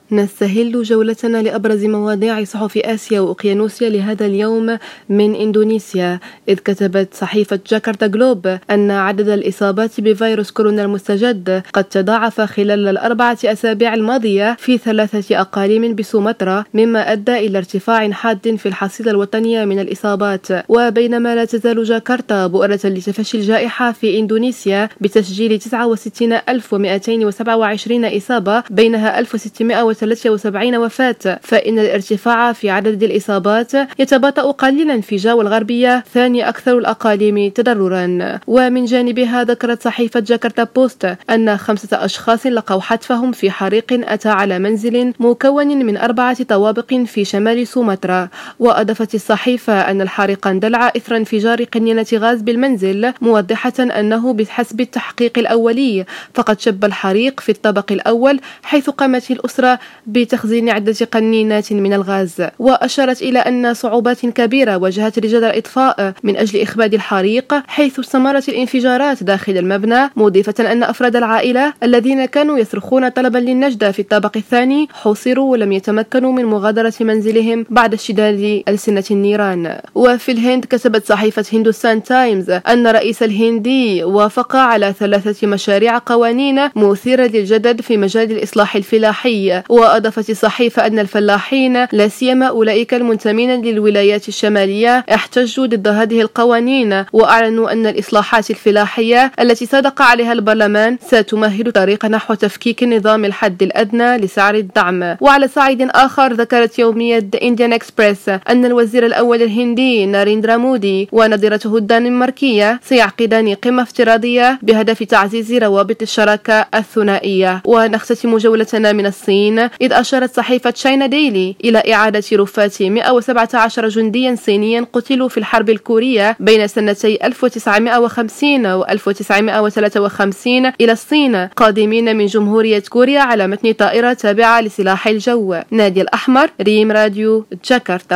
نستهل جولتنا لأبرز مواضيع صحف آسيا وأوقيانوسيا لهذا اليوم من إندونيسيا، إذ كتبت صحيفة جاكرتا جلوب أن عدد الإصابات بفيروس كورونا المستجد قد تضاعف خلال ال4 أسابيع الماضية في 3 أقاليم بسومطرة، مما أدى إلى ارتفاع حاد في الحصيلة الوطنية من الإصابات. وبينما لا تزال جاكرتا بؤرة لتفشي الجائحة في إندونيسيا بتسجيل 69227 إصابة بينها 1673 وفاة، فإن الارتفاع في عدد الإصابات يتباطأ قليلا في جاوا الغربية، ثاني أكثر الأقاليم تضررا. ومن جانبها ذكرت صحيفة جاكرتا بوست أن 5 أشخاص لقوا حتفهم في حريق أتى على منزل مكون من 4 طوابق في شمال سومطرة. وأضافت الصحيفة أن الحريق اندلع إثر انفجار قنينة غاز بالمنزل، موضحة أنه بحسب التحقيق الأولي فقد شب الحريق في الطابق الأول، حيث قامت الأسرة بتخزين عدة قنينات من الغاز. وأشارت إلى أن صعوبات كبيرة واجهت رجال الإطفاء من أجل إخماد الحريق، حيث استمرت الانفجارات داخل المبنى، مضيفة أن أفراد العائلة الذين كانوا يصرخون طلبا للنجدة في الطابق الثاني حوصروا ولم يتمكنوا من مغادرة منزلهم بعد اشتداد ألسنة النيران. وفي الهند كتبت صحيفة هندوستان تايمز أن رئيس الهندي وافق على 3 مشاريع قوانين مثيرة للجدل في مجال الإصلاح الفلاحي. وأضافت الصحيفة أن الفلاحين لا سيما أولئك المنتمين للولايات الشمالية احتجوا ضد هذه القوانين، وأعلنوا أن الإصلاحات الفلاحية التي صادق عليها البرلمان ستمهد طريق نحو تفكيك نظام الحد الأدنى لسعر الدعم. وعلى صعيد آخر ذكرت يومية The Indian Express أن الوزير الأول الهندي ناريندرا مودي ونظيرته الدنماركية سيعقدان قمة افتراضية بهدف تعزيز روابط الشراكة الثنائية. ونختتم جولتنا من الصين، إذ أشارت صحيفة تشاينا ديلي إلى إعادة رفاة 117 جنديا صينيا قتلوا في الحرب الكورية بين سنتي 1950 و 1953 إلى الصين، قادمين من جمهورية كوريا على متن طائرة تابعة لسلاح الجو. نادي الأحمر، ريم راديو، جاكرتا.